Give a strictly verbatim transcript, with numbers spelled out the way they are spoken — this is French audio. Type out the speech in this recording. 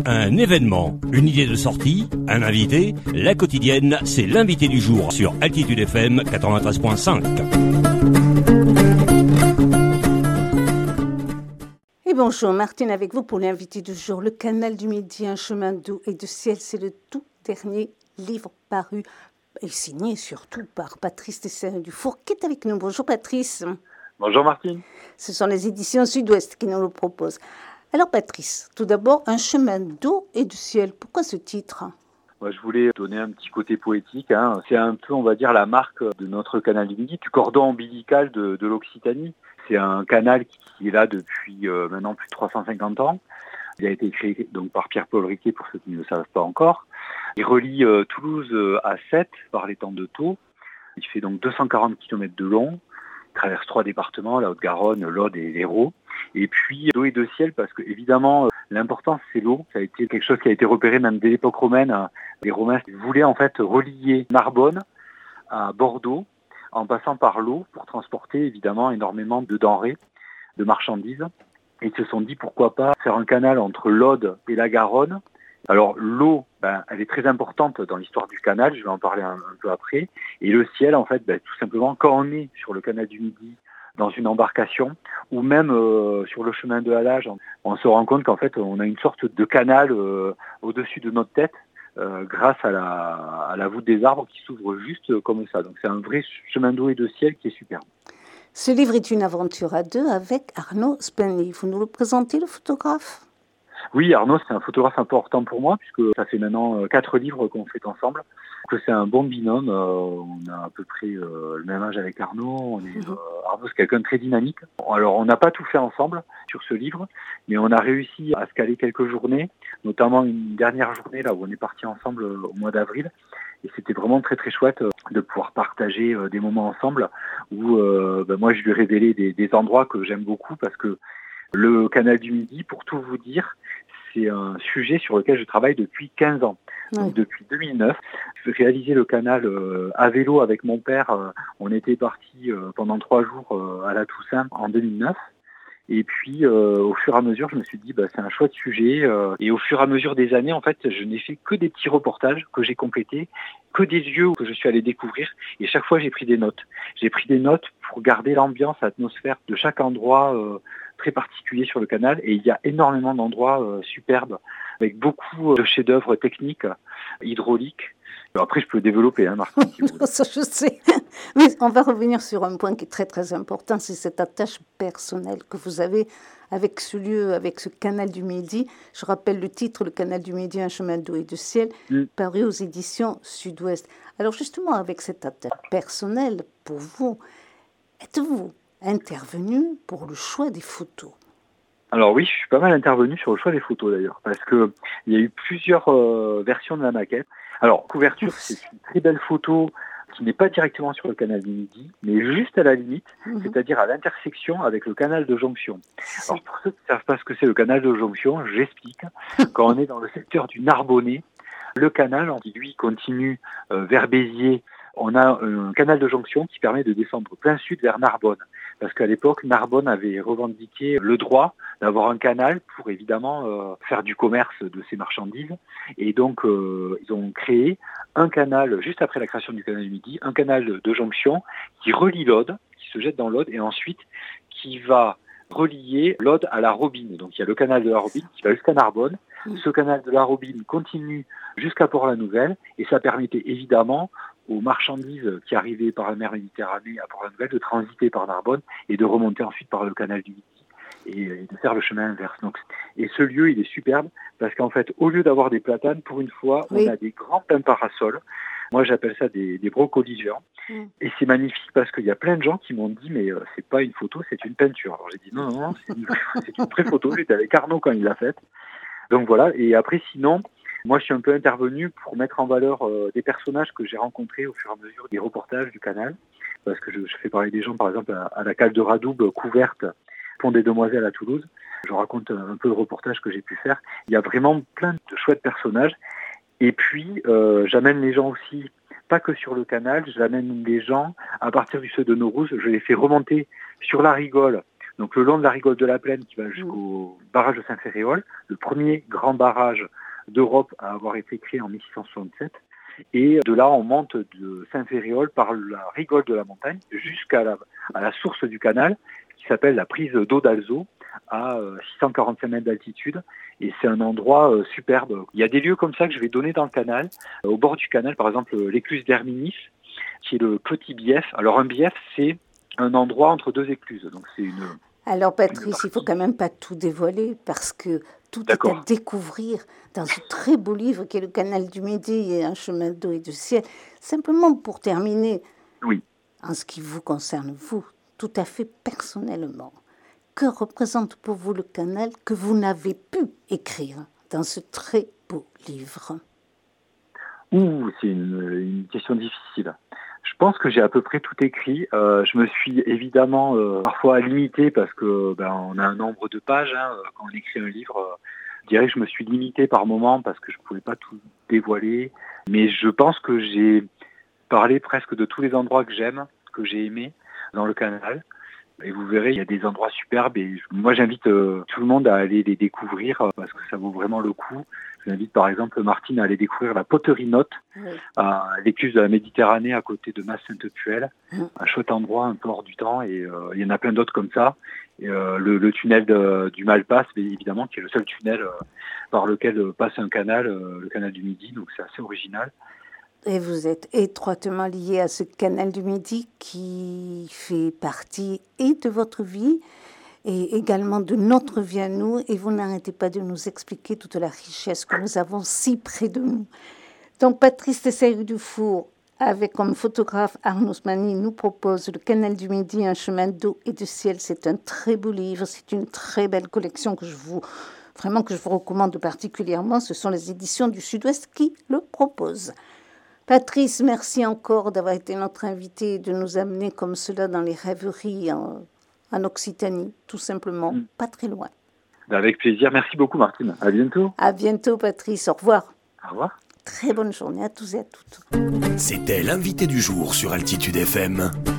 Un événement, une idée de sortie, un invité, la quotidienne, c'est l'invité du jour sur Altitude F M quatre-vingt-treize point cinq. Et bonjour, Martine avec vous pour l'invité du jour. Le Canal du Midi, un chemin d'eau et de ciel, c'est le tout dernier livre paru et signé surtout par Patrice Tessin-Dufour qui est avec nous. Bonjour Patrice. Bonjour Martine. Ce sont les éditions Sud-Ouest qui nous le proposent. Alors Patrice, tout d'abord, un chemin d'eau et du ciel. Pourquoi ce titre ? Moi, je voulais donner un petit côté poétique. Hein. C'est un peu, on va dire, la marque de notre canal du Midi, du cordon ombilical de, de l'Occitanie. C'est un canal qui est là depuis euh, maintenant plus de trois cent cinquante ans. Il a été créé donc par Pierre-Paul Riquet, pour ceux qui ne le savent pas encore. Il relie euh, Toulouse à Sète par l'étang de Thau. Il fait donc deux cent quarante kilomètres de long. Il traverse trois départements, la Haute-Garonne, l'Aude et l'Hérault. Et puis l'eau et de ciel, parce que évidemment l'important c'est l'eau. Ça a été quelque chose qui a été repéré même dès l'époque romaine. Les Romains voulaient en fait relier Narbonne à Bordeaux en passant par l'eau pour transporter évidemment énormément de denrées, de marchandises. Et ils se sont dit pourquoi pas faire un canal entre l'Aude et la Garonne. Alors l'eau, ben, elle est très importante dans l'histoire du canal, je vais en parler un, un peu après. Et le ciel, en fait, ben, tout simplement, quand on est sur le canal du Midi, dans une embarcation, ou même euh, sur le chemin de halage, on, on se rend compte qu'en fait, on a une sorte de canal euh, au-dessus de notre tête, euh, grâce à la, à la voûte des arbres qui s'ouvre juste comme ça. Donc c'est un vrai chemin d'eau et de ciel qui est superbe. Ce livre est une aventure à deux avec Arnaud Spenny. Vous nous le présentez, le photographe ? Oui, Arnaud, c'est un photographe important pour moi, puisque ça fait maintenant quatre livres qu'on fait ensemble. Que c'est un bon binôme. Euh, on a à peu près euh, le même âge avec Arnaud. On est, euh, Arnaud, c'est quelqu'un de très dynamique. Alors, on n'a pas tout fait ensemble sur ce livre, mais on a réussi à se caler quelques journées, notamment une dernière journée là où on est partis ensemble euh, au mois d'avril. Et c'était vraiment très très chouette euh, de pouvoir partager euh, des moments ensemble où euh, ben, moi je lui ai révélé des, des endroits que j'aime beaucoup parce que le canal du Midi, pour tout vous dire, c'est un sujet sur lequel je travaille depuis quinze ans. Donc, oui. Depuis deux mille neuf, je réalisais le canal euh, à vélo avec mon père. Euh, on était partis euh, pendant trois jours euh, à la Toussaint en deux mille neuf. Et puis, euh, au fur et à mesure, je me suis dit, bah, c'est un chouette sujet. Euh, et au fur et à mesure des années, en fait, je n'ai fait que des petits reportages que j'ai complétés, que des lieux que je suis allé découvrir. Et chaque fois, j'ai pris des notes. J'ai pris des notes pour garder l'ambiance, l'atmosphère de chaque endroit euh, très particulier sur le canal. Et il y a énormément d'endroits euh, superbes, avec beaucoup de chefs-d'œuvre techniques, hydrauliques. Après, je peux développer, hein, Martine. Si vous Ça, je sais. Mais on va revenir sur un point qui est très, très important, c'est cette attache personnelle que vous avez avec ce lieu, avec ce canal du Midi. Je rappelle le titre, Le Canal du Midi, un chemin d'eau et de ciel, mm. paru aux éditions Sud-Ouest. Alors, justement, avec cette attache personnelle, pour vous, êtes-vous intervenu pour le choix des photos ? Alors oui, je suis pas mal intervenu sur le choix des photos d'ailleurs, parce que il y a eu plusieurs euh, versions de la maquette. Alors, couverture, c'est une très belle photo qui n'est pas directement sur le canal du Midi, mais juste à la limite, mmh. c'est-à-dire à l'intersection avec le canal de jonction. Alors, pour ceux qui ne savent pas ce que c'est le canal de jonction, j'explique. Quand on est dans le secteur du Narbonnais, le canal, qui lui continue euh, vers Béziers, on a un canal de jonction qui permet de descendre plein sud vers Narbonne. Parce qu'à l'époque, Narbonne avait revendiqué le droit d'avoir un canal pour évidemment euh, faire du commerce de ses marchandises. Et donc, euh, ils ont créé un canal, juste après la création du canal du Midi, un canal de jonction qui relie l'Aude, qui se jette dans l'Aude, et ensuite qui va relier l'Aude à la Robine. Donc, il y a le canal de la Robine qui va jusqu'à Narbonne. Ce canal de la Robine continue jusqu'à Port-la-Nouvelle, et ça permettait évidemment aux marchandises qui arrivaient par la mer Méditerranée à Port-la-Nouvelle de transiter par Narbonne et de remonter ensuite par le canal du Midi et de faire le chemin inverse. Donc, et ce lieu, il est superbe parce qu'en fait, au lieu d'avoir des platanes, pour une fois, oui. on a des grands pins parasols. Moi, j'appelle ça des, des brocolis géants. Mm. Et c'est magnifique parce qu'il y a plein de gens qui m'ont dit, mais euh, c'est pas une photo, c'est une peinture. Alors j'ai dit, non, non, non, c'est une, c'est une vraie photo. J'étais avec Arnaud quand il l'a faite. Donc voilà. Et après, sinon, moi, je suis un peu intervenu pour mettre en valeur euh, des personnages que j'ai rencontrés au fur et à mesure des reportages du canal. Parce que je, je fais parler des gens, par exemple, à, à la cale de Radoub, couverte, Pont des Demoiselles à Toulouse. Je raconte un, un peu le reportage que j'ai pu faire. Il y a vraiment plein de chouettes personnages. Et puis, euh, j'amène les gens aussi, pas que sur le canal, j'amène les gens, à partir du Seudonneau Rouge, je les fais remonter sur la Rigole Donc le long de la rigole de la Plaine qui va jusqu'au barrage de Saint-Ferréol, le premier grand barrage d'Europe à avoir été créé en mille six cent soixante-sept. Et de là, on monte de Saint-Ferréol par la rigole de la montagne jusqu'à la, à la source du canal qui s'appelle la prise d'eau d'Alzot à six cent quarante-cinq mètres d'altitude. Et c'est un endroit euh, superbe. Il y a des lieux comme ça que je vais donner dans le canal. Euh, au bord du canal, par exemple, l'écluse d'Herminis, qui est le petit bief. Alors un bief, c'est un endroit entre deux écluses. Donc c'est une. Alors Patrice, il ne faut quand même pas tout dévoiler parce que tout D'accord. est à découvrir dans ce très beau livre qui est Le Canal du Midi et Un chemin d'eau et de ciel. Simplement pour terminer, oui. En ce qui vous concerne, vous, tout à fait personnellement, que représente pour vous le canal que vous n'avez pu écrire dans ce très beau livre? Ouh, c'est une, une question difficile. Je pense que j'ai à peu près tout écrit. Euh, je me suis évidemment euh, parfois limité parce que ben, on a un nombre de pages. Hein, quand on écrit un livre, euh, je dirais que je me suis limité par moment parce que je ne pouvais pas tout dévoiler. Mais je pense que j'ai parlé presque de tous les endroits que j'aime, que j'ai aimés dans le canal. Et vous verrez, il y a des endroits superbes et moi j'invite euh, tout le monde à aller les découvrir euh, parce que ça vaut vraiment le coup. J'invite par exemple Martine à aller découvrir la poterie Note, oui. à l'écluse de la Méditerranée à côté de Mas-Sainte-Puelle, mmh. un chouette endroit un peu hors du temps et euh, il y en a plein d'autres comme ça. Et, euh, le, le tunnel de, du Malpasse, évidemment, qui est le seul tunnel euh, par lequel euh, passe un canal, euh, le canal du Midi, donc c'est assez original. Et vous êtes étroitement lié à ce canal du Midi qui fait partie et de votre vie et également de notre vie à nous. Et vous n'arrêtez pas de nous expliquer toute la richesse que nous avons si près de nous. Donc Patrice Tessayre-Dufour, avec comme photographe Arnaud Smanny, nous propose Le Canal du Midi, Un chemin d'eau et de ciel. C'est un très beau livre, c'est une très belle collection que je vous, vraiment que je vous recommande particulièrement. Ce sont les éditions du Sud-Ouest qui le proposent. Patrice, merci encore d'avoir été notre invité et de nous amener comme cela dans les rêveries en, en Occitanie, tout simplement, mmh. pas très loin. Avec plaisir. Merci beaucoup, Martine. À bientôt. À bientôt, Patrice. Au revoir. Au revoir. Très bonne journée à tous et à toutes. C'était l'invité du jour sur Altitude F M.